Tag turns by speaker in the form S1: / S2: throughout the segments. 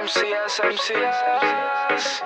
S1: MCS.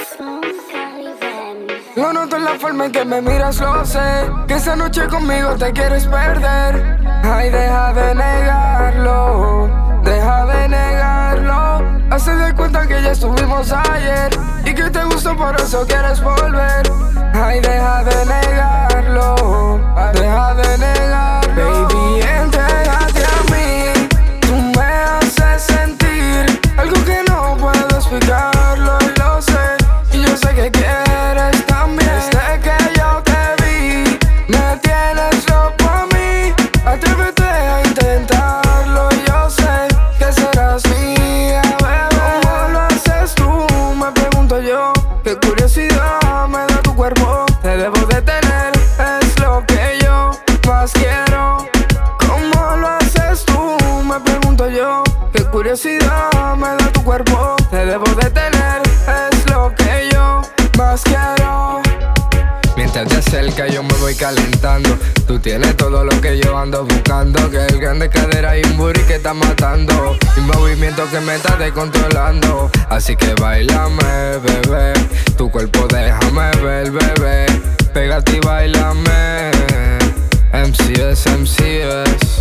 S2: Lo noto en la forma en que me miras, lo sé. Que esa noche conmigo te quieres perder. Ay, deja de negarlo, deja de negarlo. Haces de cuenta que ya estuvimos ayer y que te gustó, por eso quieres volver. Ay, deja de negarlo, deja de negarlo. Baby, entrégate a mí. Tú me haces sentir algo que no puedo explicarlo y lo sé. Y yo sé que quieres también. Desde que yo te vi, me tienes loco a mí. Atrévete a intentarlo, yo sé que serás mía, bebé. ¿Cómo lo haces tú? Me pregunto yo. Qué curiosidad me da tu cuerpo. Te debo de tener, es lo que yo más quiero. ¿Cómo lo haces tú? Me pregunto yo. Qué curiosidad me da tu cuerpo. Te debo de tener, es lo que yo más quiero. Mientras te acercas yo me voy calentando. Tú tienes todo lo que yo ando buscando. Que el grande cadera y un booty que está matando. Y un movimiento que me está descontrolando. Así que bailame, bebé. Tu cuerpo déjame ver, bebé. Pégate y bailame. MCS, MCS.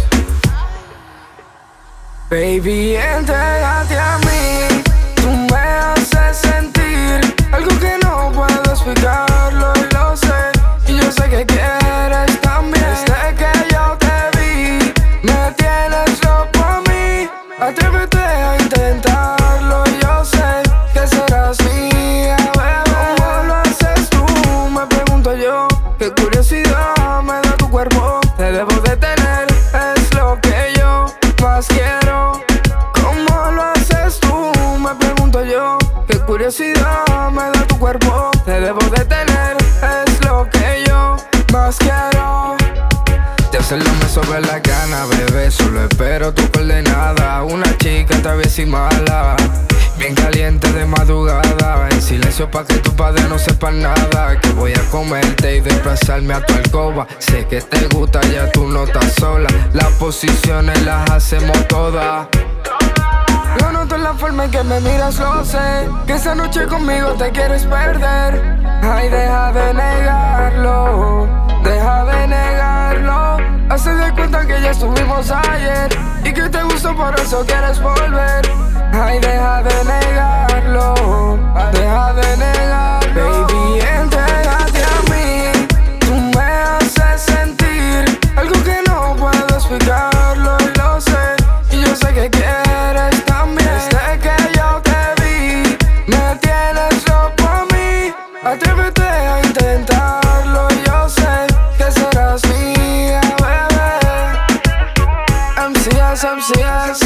S2: Baby, entrégate a mí. Tú me haces sentir algo que no puedo explicarlo y lo sé. Y yo sé que quieres también. Desde que yo te vi, me tienes loco a mí. Atrévete a intentarlo, yo sé que serás mía, bebé. ¿Cómo lo haces tú? Me pregunto yo. Qué curiosidad me da tu cuerpo. Te debo de tener, es lo que yo más quiero. ¿Cómo lo haces tú? Me pregunto yo. Qué curiosidad me da tu cuerpo. Te debo de tener, es lo que yo más quiero. De hacerlo me sobre la gana, bebé. Solo espero tu coordenada. Una chica traviesa y mala, bien caliente de madrugada. En silencio pa' que tu padre no sepa nada. Que voy a comerte y desplazarme a tu alcoba. Sé que te gusta, ya tú no estás sola. Las posiciones las hacemos todas. Lo noto en la forma en que me miras, lo sé. Que esa noche conmigo te quieres perder. Ay, deja de negarlo, deja de negarlo. Haces de cuenta que ya estuvimos ayer y que te gustó, por eso quieres volver. Ay, deja de negarlo, deja de negarlo. Baby, entrégate a mí. Tú me haces sentir algo que no puedo explicarlo y lo sé. Y yo sé que quieres también. Desde que yo te vi, me tienes loco a mí. Atrévete a intentarlo, yo sé que serás mía, bebé. MCS, MCS.